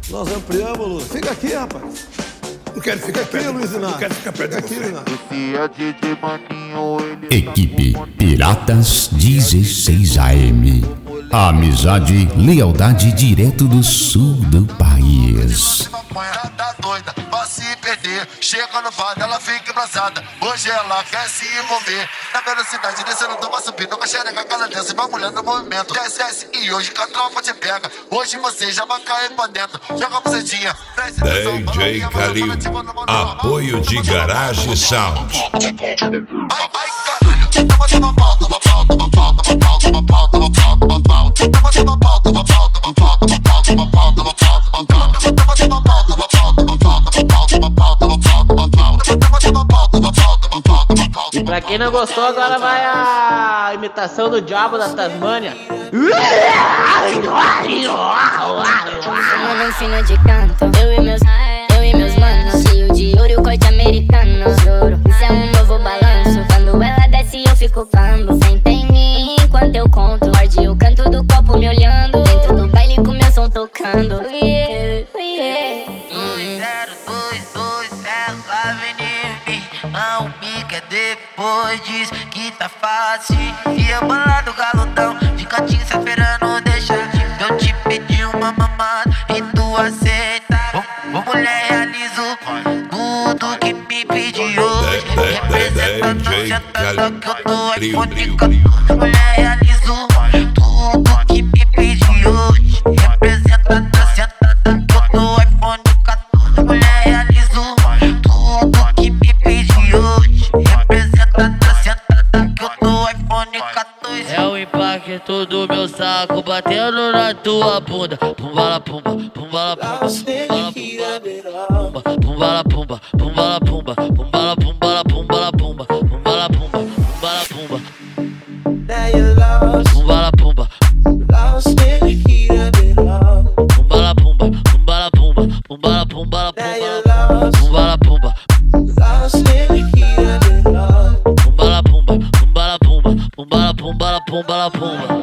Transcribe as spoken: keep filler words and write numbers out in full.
Nós ampliamos, Lu. Fica aqui, rapaz. Não quero ficar Fica aqui, perto. Luiz Inácio. Não quero ficar perto Fica de aqui, você. Inácio. Equipe Piratas dezesseis A M. Amizade, lealdade direto do sul do país. Tá doida, vai se perder. Chega no bar, ela fica embrasada. Hoje ela quer se envolver. Na velocidade, descendo, toma subindo. Com a xereca, cada dança, vai mulher no movimento. Desce, desce, e hoje que a tropa te pega. Hoje você já vai cair pra dentro. Joga a bucetinha. D J Kalil, apoio de Garage Sound. Ai, ai, caralho. Toma, toma pau, toma pau, toma pau, toma pau, toma pau, toma pau, toma pau. Toma, toma pau, toma pau, toma pau, toma pau, toma pau, toma pau, toma pau. Toma, toma pau, toma pau, toma pau, toma pau, toma pau, toma pau, toma pau. Toma, toma pau, toma pau, toma pau, toma pau. E pra quem não gostou, agora vai a imitação do Diabo da Tasmânia. Uma dancinha de canto, eu e meus, eu e meus manos, cheio de ouro e o corte americano. Juro, isso é um novo balanço. Quando ela desce eu fico cambo. Senta em mim enquanto eu conto. Morde o canto do copo me olhando. Dentro do baile com meu som tocando. Yeah, yeah. dois zero dois dois, ela vem em mim. Não me quer depois, diz que tá fácil. E a bola do galudão fica te esperando deixar. Eu te pedi uma mamada e tu aceita. Ô, ô mulher, realizo tudo que me pediu hoje. Representando, sentando que eu tô iPhone quatorze. Mulher, realizo tudo que me pediu hoje. Representando, sentando que eu tô iPhone quatorze. Mulher, realizo tudo que me pediu hoje. Representando, sentando que eu tô iPhone quatorze. É o impacto do meu saco batendo na tua bunda. Pumbala pumba, pumbala pumba, pumbala pumba, pumbala pumba, pumbala pumba, pumbala pumbala pumba, pumbala pumba, pumbala pumba. Now you're lost, Pumbala pumba, lost in the heat of it all. pumbala pumba, pumbala pumba, pumbala pumbala Now you're pumba, lost, pumbala pumba, lost in the heat of it all. pumbala pumba, pumbala pumba, pumbala pumbala pumbala pumba.